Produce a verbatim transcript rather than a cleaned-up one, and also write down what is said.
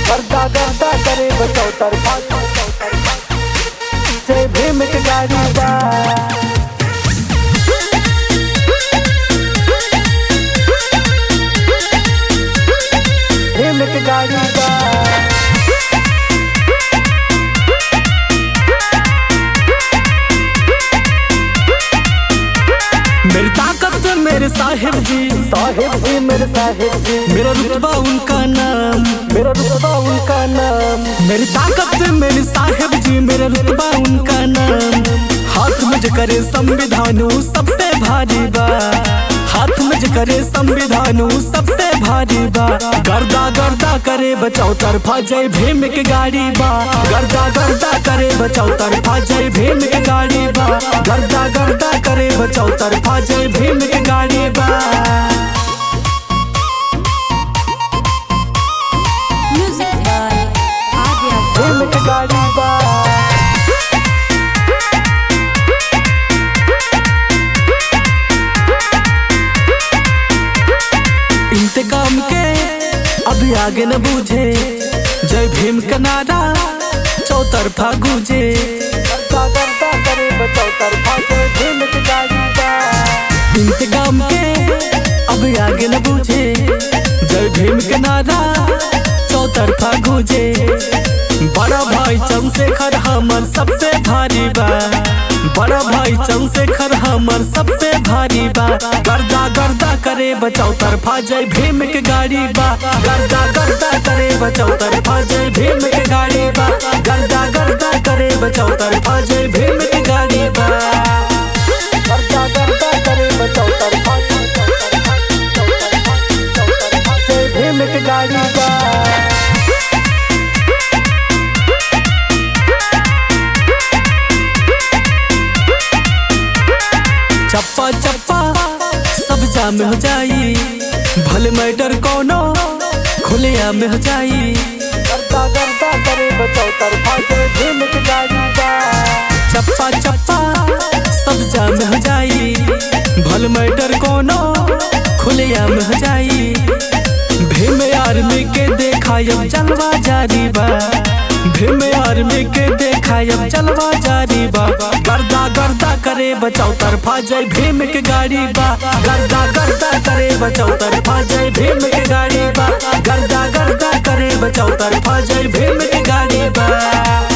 गर्दा गर्दा करे बचाओ तरफा जय भीम के गाड़ी बा भीम के गाड़ी बा मेरी ताकत मेरे साहिब जी साहिब जी मेरे साहिब जी मेरा रुतबा उनका नाम मेरा रुतबा उनका नाम मेरी ताकत मेरे साहिब जी मेरा रुतबा उनका नाम हाथ में जो करे संविधान सबसे भारी बा हाथ में जो करे संविधान सबसे भारी बा गर्दा गर्दा करे बचाओ तरफा जय भीम के गाड़ी बा गर्दा गर्दा करे बचाओ तरफा जय भीम के गाड़ी बा गर्दा गर्दा करे बचाओ तरफा जय भीम के गाड़ी बा Music by Adya. भीम के गाड़ी बा इंतकाम के अभी आगे न बूझे जय भीम का नारा चौतरफा गूंजे गर्दा गर्दा करे बचाओ तरफा जय भीम के गाड़ी बा इंतकाम के अभी आगे न बूझे जय भीम का नारा चौतरफा गूंजे बड़ा भाई चंद्रशेखर हमर सबसे भारी बा बड़ा भाई चंद्रशेखर हमर सबसे भारी बा गर्दा गर्दा करे बचाओ तरफा जय भीम के गाड़ी बा गर्दा गर्दा करे बचाओ तरफा जय भीम के गाड़ी बा गर्दा गर्दा करे बचाओ तरफा जय भीम के गाड़ी बा गर्दा गर्दा करे बचाओ तरफा जय भीम के गाड़ी बा चप्पा चप्पा सब जाम हो जाई भले मैटर कोनो खुलिया में हो जाई गर्दा गर्दा करे बचाओ तरफा जय भीम के गाड़ी बा चप्पा चप्पा सब जाम हो जाई भले मैटर कोनो खुलिया में हो जाई भीम आर्मी के देखायब जलवा जारी बा भीम आर्मी के देखायब जलवा जारी बा गर्दा गर्दा करे बचाओ तरफा जय भीम के गाड़ी बा गर्दा गर्दा करे बचाओ तरफा जय भीम के गाड़ी बा गर्दा गर्दा करे बचाओ तरफा जय भीम के गाड़ी बा।